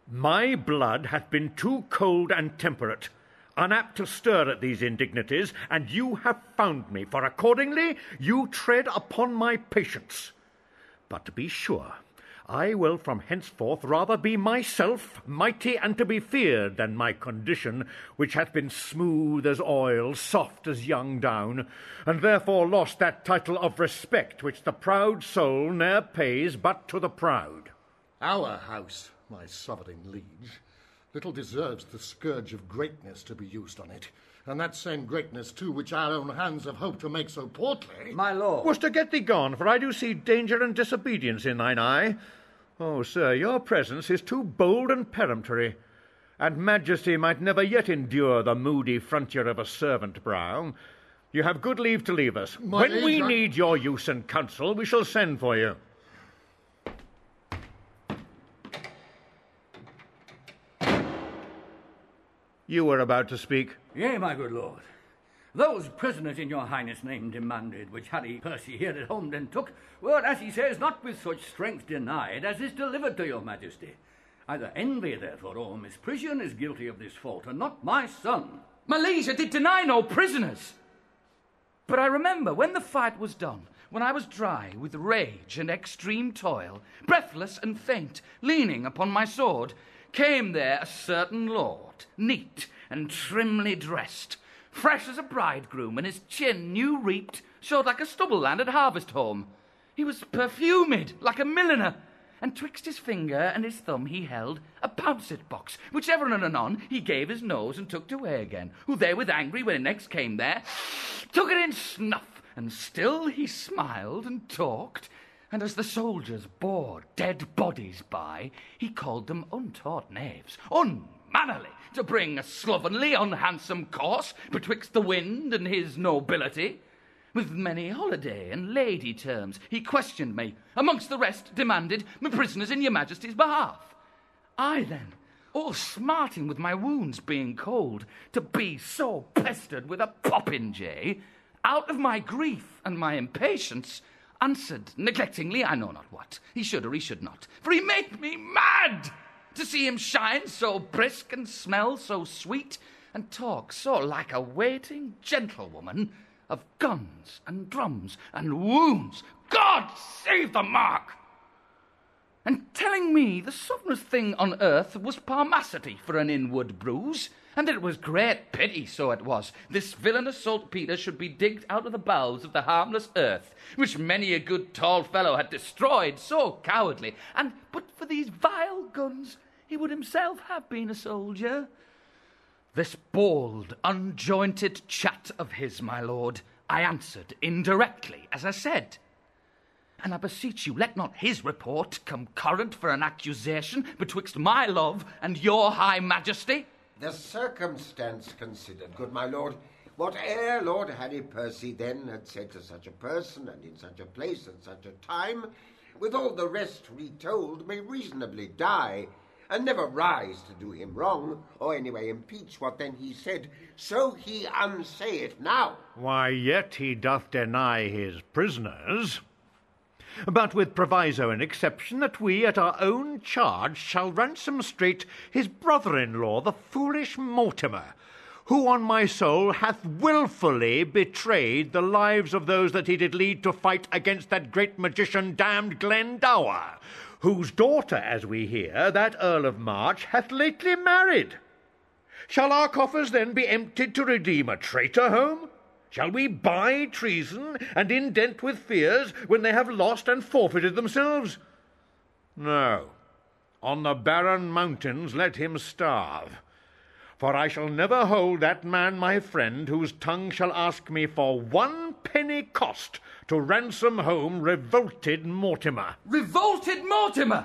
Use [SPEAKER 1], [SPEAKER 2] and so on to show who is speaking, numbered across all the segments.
[SPEAKER 1] My blood hath been too cold and temperate, unapt to stir at these indignities, and you have found me, for accordingly you tread upon my patience. But to be sure, I will from henceforth rather be myself, mighty and to be feared, than my condition, which hath been smooth as oil, soft as young down, and therefore lost that title of respect which the proud soul ne'er pays but to the proud.
[SPEAKER 2] Our house, my sovereign liege, little deserves the scourge of greatness to be used on it, and that same greatness, too, which our own hands have hoped to make so portly.
[SPEAKER 3] My lord.
[SPEAKER 1] Was to get thee gone, for I do see danger and disobedience in thine eye. Oh, sir, your presence is too bold and peremptory, and majesty might never yet endure the moody frontier of a servant brow. You have good leave to leave us. When we need your use and counsel, we shall send for you. You were about to speak.
[SPEAKER 3] Yea, my good lord. Those prisoners in your highness' name demanded, which Harry Percy here at home then took, were, as he says, not with such strength denied as is delivered to your majesty. Either envy, therefore, or misprision is guilty of this fault, and not my son.
[SPEAKER 4] My liege, I did deny no prisoners. But I remember when the fight was done, when I was dry with rage and extreme toil, breathless and faint, leaning upon my sword, came there a certain lord, neat and trimly dressed, fresh as a bridegroom, and his chin new reaped showed like a stubble land at harvest home. He was perfumed like a milliner, and twixt his finger and his thumb he held a pouncet box, which ever and anon he gave his nose and took away again, who therewith angry when it next came there, took it in snuff, and still he smiled and talked, and as the soldiers bore dead bodies by, he called them untaught knaves, unmannerly, to bring a slovenly, unhandsome course betwixt the wind and his nobility. With many holiday and lady terms he questioned me, amongst the rest demanded my prisoners in your majesty's behalf. I then, all smarting with my wounds being cold, to be so pestered with a popinjay, out of my grief and my impatience, answered neglectingly I know not what, he should or he should not, for he made me mad to see him shine so brisk and smell so sweet and talk so like a waiting gentlewoman of guns and drums and wounds. God save the mark! And telling me the sovereignest thing on earth was parmacity for an inward bruise, and it was great pity, so it was, this villainous saltpetre should be digged out of the bowels of the harmless earth, which many a good tall fellow had destroyed so cowardly, and but for these vile guns he would himself have been a soldier. This bald, unjointed chat of his, my lord, I answered indirectly, as I said. And I beseech you, let not his report come current for an accusation betwixt my love and your high majesty.
[SPEAKER 5] The circumstance considered, good my lord, whate'er Lord Harry Percy then had said to such a person, and in such a place at such a time, with all the rest retold, may reasonably die, and never rise to do him wrong, or anyway impeach what then he said, so he unsay it now.
[SPEAKER 1] Why, yet he doth deny his prisoners, but with proviso and exception that we at our own charge shall ransom straight his brother-in-law, the foolish Mortimer, who on my soul hath wilfully betrayed the lives of those that he did lead to fight against that great magician damned Glendower, whose daughter, as we hear, that Earl of March hath lately married. Shall our coffers then be emptied to redeem a traitor home? Shall we buy treason and indent with fears when they have lost and forfeited themselves? No. On the barren mountains let him starve. For I shall never hold that man my friend whose tongue shall ask me for 1 penny cost to ransom home revolted Mortimer.
[SPEAKER 4] Revolted Mortimer!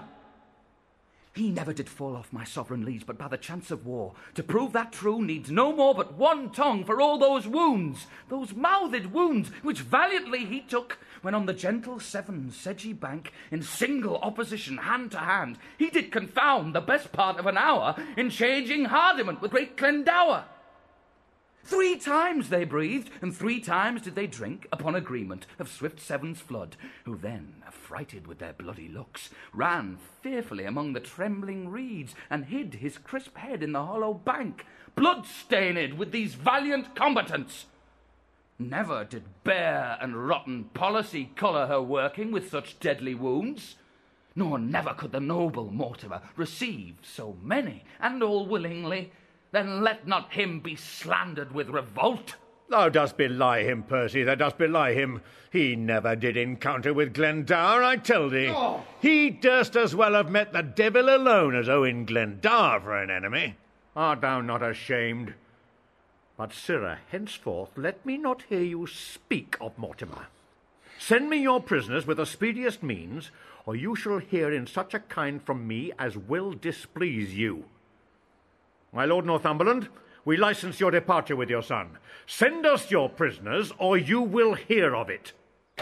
[SPEAKER 4] He never did fall off my sovereign liege but by the chance of war. To prove that true needs no more but 1 tongue for all those wounds, those mouthed wounds, which valiantly he took when on the gentle Severn sedgy bank, in single opposition hand to hand, he did confound the best part of an hour in changing hardiment with great Glendower. 3 times they breathed, and 3 times did they drink upon agreement of swift Severn's flood, who then, affrighted with their bloody looks, ran fearfully among the trembling reeds, and hid his crisp head in the hollow bank, blood-stained with these valiant combatants. Never did bare and rotten policy colour her working with such deadly wounds, nor never could the noble Mortimer receive so many, and all willingly. Then let not him be slandered with revolt.
[SPEAKER 1] Thou dost belie him, Percy, thou dost belie him. He never did encounter with Glendower, I tell thee.
[SPEAKER 4] Oh.
[SPEAKER 1] He durst as well have met the devil alone as Owen Glendower for an enemy. Art thou not ashamed? But, sirrah, henceforth let me not hear you speak of Mortimer. Send me your prisoners with the speediest means, or you shall hear in such a kind from me as will displease you. My Lord Northumberland, we license your departure with your son. Send us your prisoners, or you will hear of it.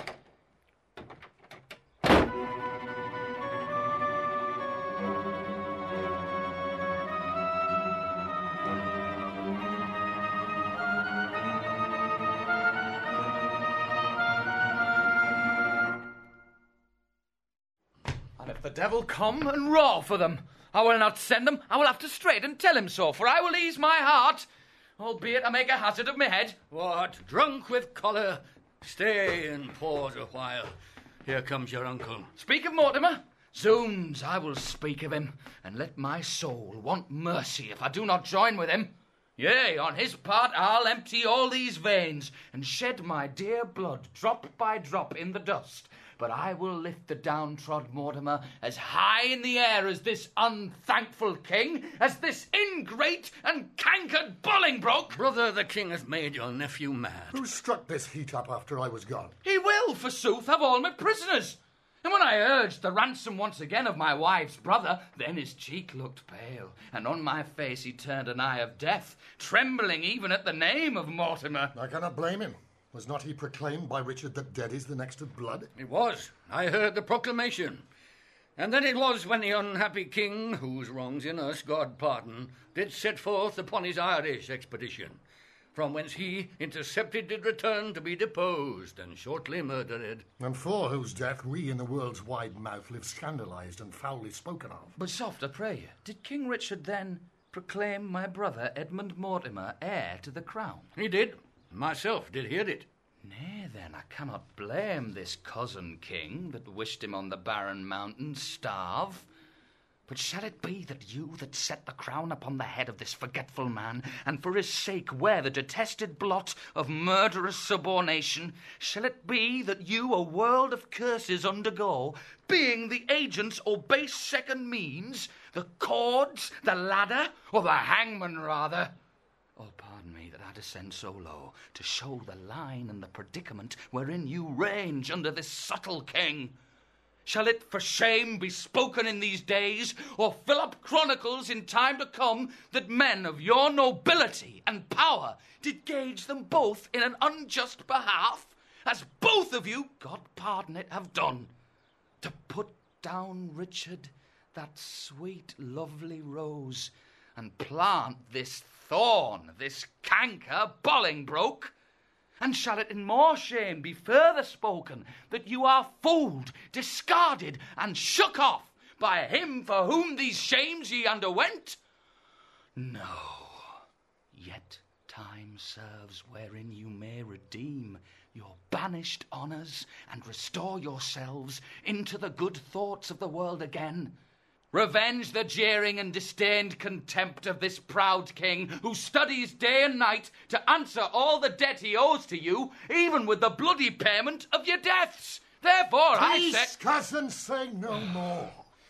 [SPEAKER 4] And if the devil come and roar for them, I will not send them. I will have to straight and tell him so, for I will ease my heart, albeit I make a hazard of my head.
[SPEAKER 3] What, drunk with choler? Stay and pause a while. Here comes your uncle.
[SPEAKER 4] Speak of Mortimer? Zounds, I will speak of him, and let my soul want mercy if I do not join with him. Yea, on his part I'll empty all these veins, and shed my dear blood drop by drop in the dust. But I will lift the downtrod Mortimer as high in the air as this unthankful king, as this ingrate and cankered Bolingbroke.
[SPEAKER 3] Brother, the king has made your nephew mad.
[SPEAKER 2] Who struck this heat up after I was gone?
[SPEAKER 4] He will, forsooth, have all my prisoners. And when I urged the ransom once again of my wife's brother, then his cheek looked pale, and on my face he turned an eye of death, trembling even at the name of Mortimer.
[SPEAKER 2] I cannot blame him. Was not he proclaimed by Richard that dead is the next of blood?
[SPEAKER 3] It was. I heard the proclamation. And then it was when the unhappy king, whose wrongs in us God pardon, did set forth upon his Irish expedition, from whence he, intercepted, did return to be deposed and shortly murdered.
[SPEAKER 2] And for whose death we in the world's wide mouth live scandalised and foully spoken of.
[SPEAKER 4] But soft, I pray you, did King Richard then proclaim my brother Edmund Mortimer heir to the crown?
[SPEAKER 3] He did. Myself did hear it.
[SPEAKER 4] Nay, then, I cannot blame this cousin king that wished him on the barren mountain starve. But shall it be that you that set the crown upon the head of this forgetful man, and for his sake wear the detested blot of murderous subornation, shall it be that you a world of curses undergo, being the agents or base second means, the cords, the ladder, or the hangman rather? Oh, pardon me that I descend so low, to show the line and the predicament wherein you range under this subtle king. Shall it for shame be spoken in these days, or fill up chronicles in time to come, that men of your nobility and power did gauge them both in an unjust behalf, as both of you, God pardon it, have done, to put down Richard, that sweet, lovely rose, and plant this thorn, this canker, Bolingbroke? And shall it in more shame be further spoken that you are fooled, discarded, and shook off by him for whom these shames ye underwent? No, yet time serves wherein you may redeem your banished honours and restore yourselves into the good thoughts of the world again. Revenge the jeering and disdained contempt of this proud king, who studies day and night to answer all the debt he owes to you, even with the bloody payment of your deaths. Therefore,
[SPEAKER 2] Please,
[SPEAKER 4] I say...
[SPEAKER 2] cousin, say no more.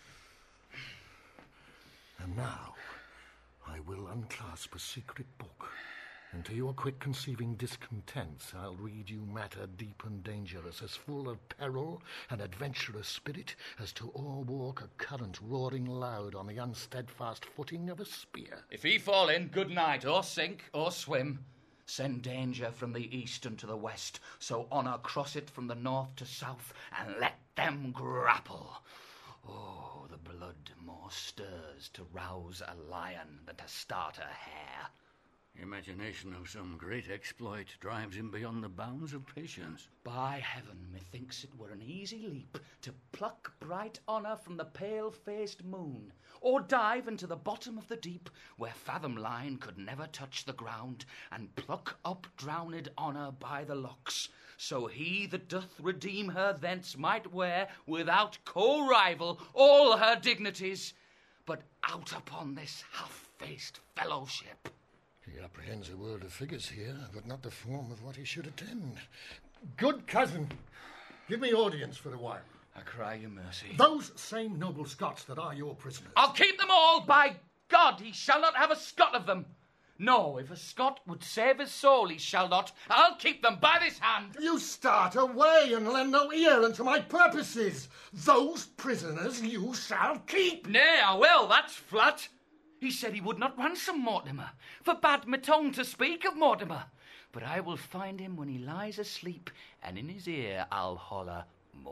[SPEAKER 2] And now, I will unclasp a secret book, and to your quick conceiving discontents I'll read you matter deep and dangerous, as full of peril and adventurous spirit as to o'erwalk a current roaring loud on the unsteadfast footing of a spear.
[SPEAKER 4] If he fall in, good night, or sink, or swim. Send danger from the east and to the west, so honour cross it from the north to south, and let them grapple. Oh, the blood more stirs to rouse a lion than to start a hare.
[SPEAKER 3] Imagination of some great exploit drives him beyond the bounds of patience.
[SPEAKER 4] By heaven, methinks it were an easy leap to pluck bright honour from the pale-faced moon, or dive into the bottom of the deep, where fathom line could never touch the ground, and pluck up drowned honour by the locks, so he that doth redeem her thence might wear, without co-rival, all her dignities, but out upon this half-faced fellowship.
[SPEAKER 2] He apprehends a world of figures here, but not the form of what he should attend. Good cousin, give me audience for a while.
[SPEAKER 4] I cry you mercy.
[SPEAKER 2] Those same noble Scots that are your prisoners.
[SPEAKER 4] I'll keep them all, by God! He shall not have a Scot of them. No, if a Scot would save his soul, he shall not. I'll keep them by this hand.
[SPEAKER 2] You start away and lend no ear unto my purposes. Those prisoners you shall keep.
[SPEAKER 4] Nay, I will, that's flat. He said he would not ransom Mortimer, forbade my tongue to speak of Mortimer. But I will find him when he lies asleep, and in his ear I'll holler,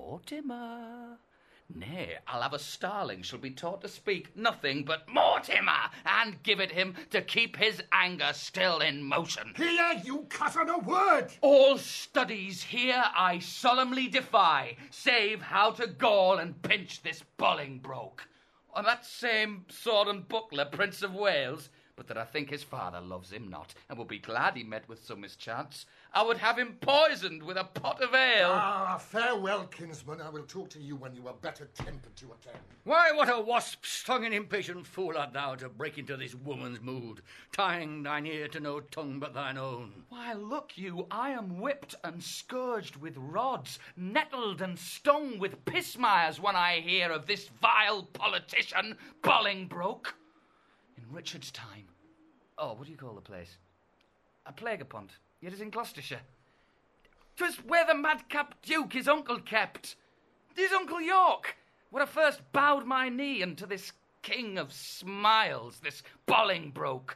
[SPEAKER 4] Mortimer. Nay, I'll have a starling shall be taught to speak nothing but Mortimer, and give it him to keep his anger still in motion.
[SPEAKER 2] Here you cutter a word.
[SPEAKER 4] All studies here I solemnly defy, save how to gall and pinch this Bolingbroke. On that same sword and buckler, Prince of Wales, but that I think his father loves him not, and will be glad he met with some mischance. I would have him poisoned with a pot of ale.
[SPEAKER 2] Ah, farewell, kinsman. I will talk to you when you are better tempered to attend.
[SPEAKER 3] Why, what a wasp-stung and impatient fool art thou to break into this woman's mood, tying thine ear to no tongue but thine own.
[SPEAKER 4] Why, look you, I am whipped and scourged with rods, nettled and stung with pismires when I hear of this vile politician, Bolingbroke. In Richard's time. Oh, what do you call the place? A Plague-a-Pont. It is in Gloucestershire. 'Twas where the madcap duke his uncle kept. His Uncle York, where I first bowed my knee unto this king of smiles, this Bolingbroke.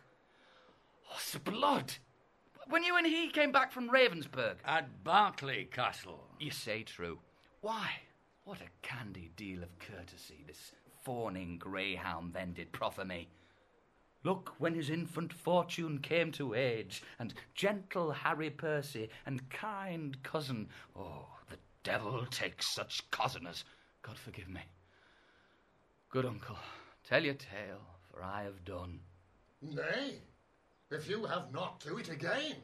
[SPEAKER 4] Oh, 'sblood! When you and he came back from Ravensburg.
[SPEAKER 3] At Berkeley Castle.
[SPEAKER 4] You say true. Why, what a candy deal of courtesy this fawning greyhound then did proffer me. Look, when his infant fortune came to age, and gentle Harry Percy, and kind cousin, oh, the devil takes such cozeners, God forgive me. Good uncle, tell your tale, for I have done.
[SPEAKER 2] Nay, if you have not, do it again.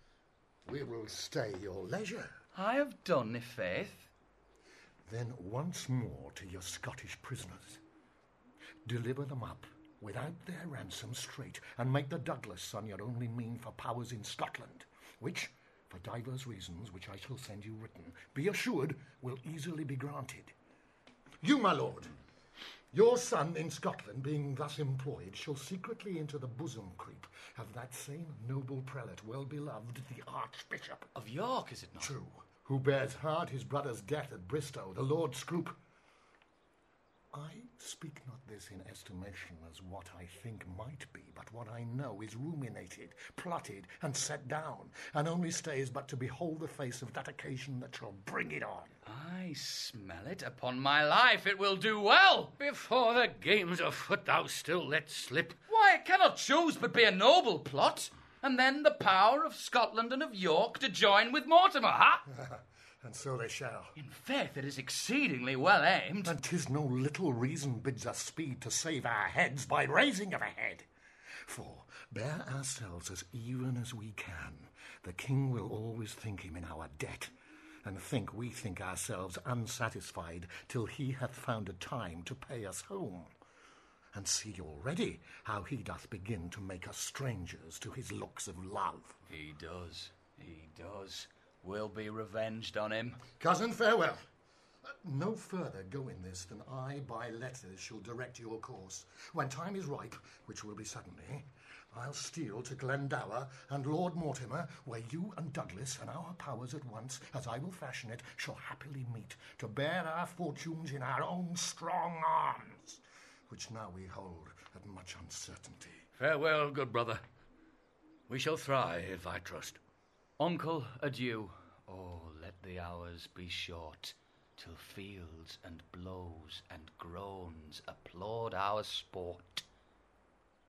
[SPEAKER 2] We will stay your leisure.
[SPEAKER 4] I have done, i' faith.
[SPEAKER 2] Then once more to your Scottish prisoners. Deliver them up, without their ransom straight, and make the Douglas on your only mean for powers in Scotland, which, for divers reasons which I shall send you written, be assured will easily be granted. You, my lord, your son in Scotland, being thus employed, shall secretly into the bosom creep of that same noble prelate, well beloved, the Archbishop.
[SPEAKER 4] Of York, is it not?
[SPEAKER 2] True, who bears hard his brother's death at Bristow, the Lord Scroop. I speak not this in estimation as what I think might be, but what I know is ruminated, plotted, and set down, and only stays but to behold the face of that occasion that shall bring it on.
[SPEAKER 4] I smell it, upon my life, it will do well.
[SPEAKER 3] Before the game's afoot, thou still let slip.
[SPEAKER 4] Why, it cannot choose but be a noble plot, and then the power of Scotland and of York to join with Mortimer, ha?
[SPEAKER 2] And so they shall.
[SPEAKER 4] In faith, it is exceedingly well aimed.
[SPEAKER 2] And 'tis no little reason bids us speed to save our heads by raising of a head. For, bear ourselves as even as we can, the king will always think him in our debt, and we think ourselves unsatisfied till he hath found a time to pay us home. And see already how he doth begin to make us strangers to his looks of love.
[SPEAKER 4] He does. We'll be revenged on him.
[SPEAKER 2] Cousin, farewell. No further go in this than I by letters shall direct your course. When time is ripe, which will be suddenly, I'll steal to Glendower and Lord Mortimer, where you and Douglas and our powers at once, as I will fashion it, shall happily meet, to bear our fortunes in our own strong arms, which now we hold at much uncertainty.
[SPEAKER 3] Farewell, good brother. We shall thrive, I trust.
[SPEAKER 4] Uncle, adieu. Oh, let the hours be short, till fields and blows and groans applaud our sport.